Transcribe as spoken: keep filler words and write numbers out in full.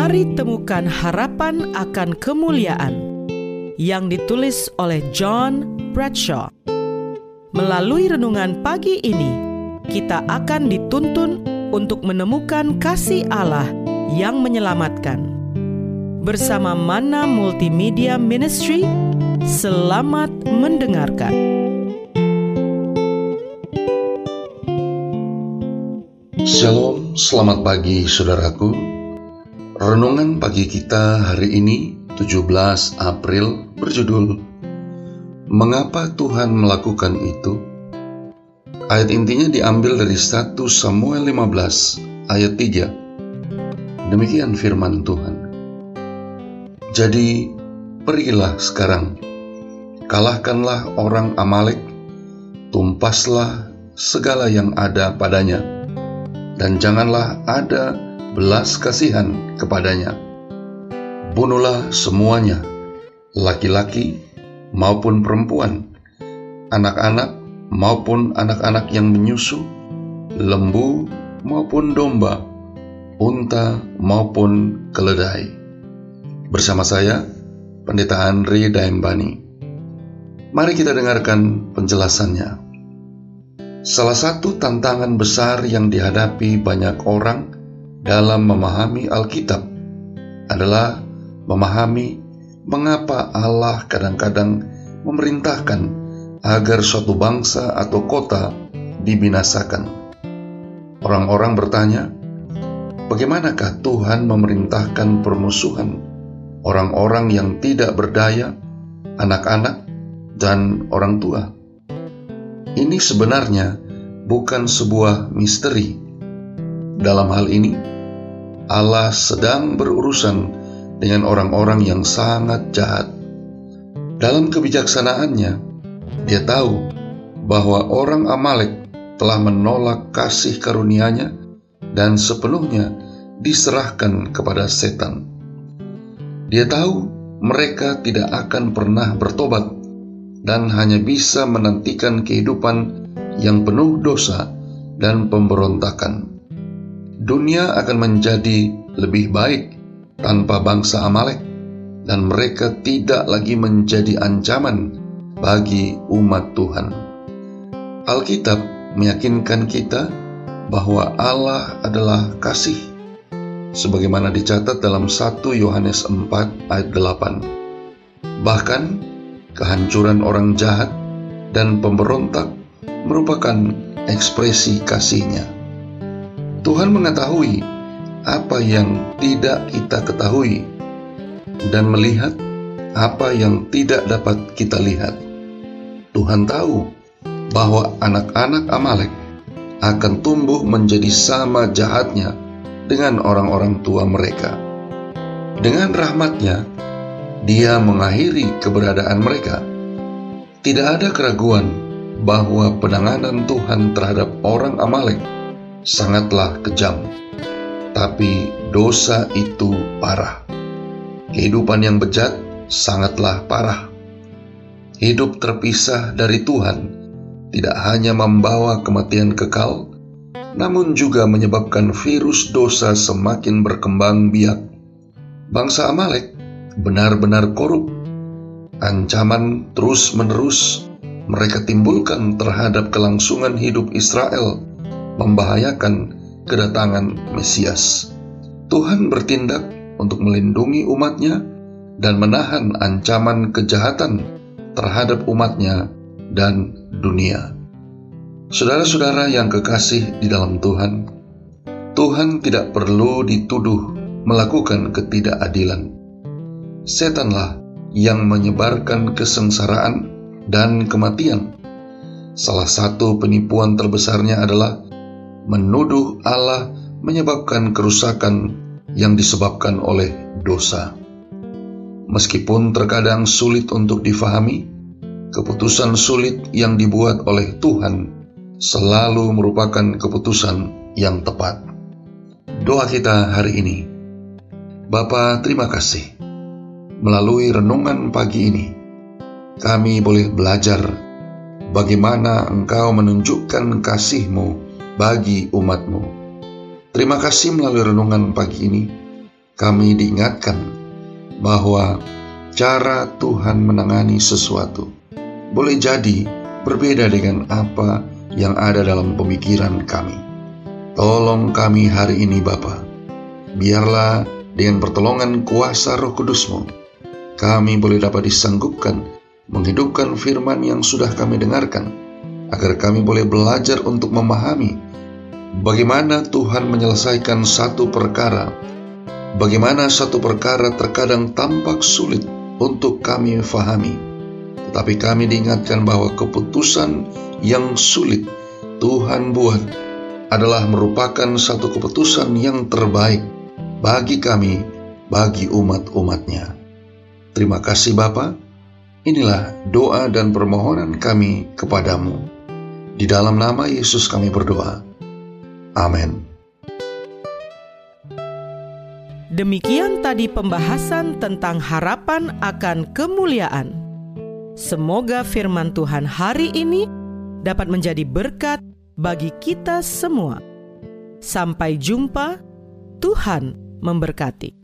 Mari temukan harapan akan kemuliaan yang ditulis oleh John Bradshaw. Melalui renungan pagi ini, kita akan dituntun untuk menemukan kasih Allah yang menyelamatkan. Bersama Mana Multimedia Ministry, selamat mendengarkan. Shalom, selamat pagi saudaraku. Renungan pagi kita hari ini tujuh belas April berjudul Mengapa Tuhan Melakukan Itu? Ayat intinya diambil dari satu Samuel lima belas ayat tiga. Demikian firman Tuhan. Jadi pergilah sekarang, kalahkanlah orang Amalek, tumpaslah segala yang ada padanya, dan janganlah ada belas kasihan kepadanya. Bunuhlah semuanya, laki-laki maupun perempuan, anak-anak maupun anak-anak yang menyusu, lembu maupun domba, unta maupun keledai. Bersama saya, Pendeta Andri Daimbani. Mari kita dengarkan penjelasannya. Salah satu tantangan besar yang dihadapi banyak orang dalam memahami Alkitab adalah memahami mengapa Allah kadang-kadang memerintahkan agar suatu bangsa atau kota dibinasakan. Orang-orang bertanya, bagaimanakah Tuhan memerintahkan permusuhan orang-orang yang tidak berdaya, anak-anak, dan orang tua? Ini sebenarnya bukan sebuah misteri. Dalam hal ini, Allah sedang berurusan dengan orang-orang yang sangat jahat. Dalam kebijaksanaannya, Dia tahu bahwa orang Amalek telah menolak kasih karunia-Nya dan sepenuhnya diserahkan kepada setan. Dia tahu mereka tidak akan pernah bertobat dan hanya bisa menantikan kehidupan yang penuh dosa dan pemberontakan. Dunia akan menjadi lebih baik tanpa bangsa Amalek, dan mereka tidak lagi menjadi ancaman bagi umat Tuhan. Alkitab meyakinkan kita bahwa Allah adalah kasih, sebagaimana dicatat dalam satu Yohanes empat ayat delapan. Bahkan, kehancuran orang jahat dan pemberontak merupakan ekspresi kasih-Nya. Tuhan mengetahui apa yang tidak kita ketahui dan melihat apa yang tidak dapat kita lihat. Tuhan tahu bahwa anak-anak Amalek akan tumbuh menjadi sama jahatnya dengan orang-orang tua mereka. Dengan rahmat-Nya, Dia mengakhiri keberadaan mereka. Tidak ada keraguan bahwa penanganan Tuhan terhadap orang Amalek sangatlah kejam, tapi dosa itu parah. Kehidupan yang bejat sangatlah parah. Hidup terpisah dari Tuhan tidak hanya membawa kematian kekal, namun juga menyebabkan virus dosa semakin berkembang biak. Bangsa Amalek benar-benar korup. Ancaman terus-menerus mereka timbulkan terhadap kelangsungan hidup Israel membahayakan kedatangan Mesias. Tuhan bertindak untuk melindungi umat-Nya dan menahan ancaman kejahatan terhadap umat-Nya dan dunia. Saudara-saudara yang kekasih di dalam Tuhan, Tuhan tidak perlu dituduh melakukan ketidakadilan. Setanlah yang menyebarkan kesengsaraan dan kematian. Salah satu penipuan terbesarnya adalah menuduh Allah menyebabkan kerusakan yang disebabkan oleh dosa. Meskipun terkadang sulit untuk difahami, keputusan sulit yang dibuat oleh Tuhan selalu merupakan keputusan yang tepat. Doa kita hari ini. Bapa, terima kasih. Melalui renungan pagi ini, kami boleh belajar bagaimana Engkau menunjukkan kasih-Mu bagi umat-Mu. Terima kasih melalui renungan pagi ini, kami diingatkan bahwa cara Tuhan menangani sesuatu boleh jadi berbeda dengan apa yang ada dalam pemikiran kami. Tolong kami hari ini Bapa, biarlah dengan pertolongan kuasa Roh Kudus-Mu, kami boleh dapat disanggupkan menghidupkan firman yang sudah kami dengarkan, agar kami boleh belajar untuk memahami bagaimana Tuhan menyelesaikan satu perkara, bagaimana satu perkara terkadang tampak sulit untuk kami fahami, tetapi kami diingatkan bahwa keputusan yang sulit Tuhan buat adalah merupakan satu keputusan yang terbaik bagi kami, bagi umat-umat-Nya. Terima kasih Bapa. Inilah doa dan permohonan kami kepadamu. Di dalam nama Yesus kami berdoa. Amin. Demikian tadi pembahasan tentang harapan akan kemuliaan. Semoga firman Tuhan hari ini dapat menjadi berkat bagi kita semua. Sampai jumpa, Tuhan memberkati.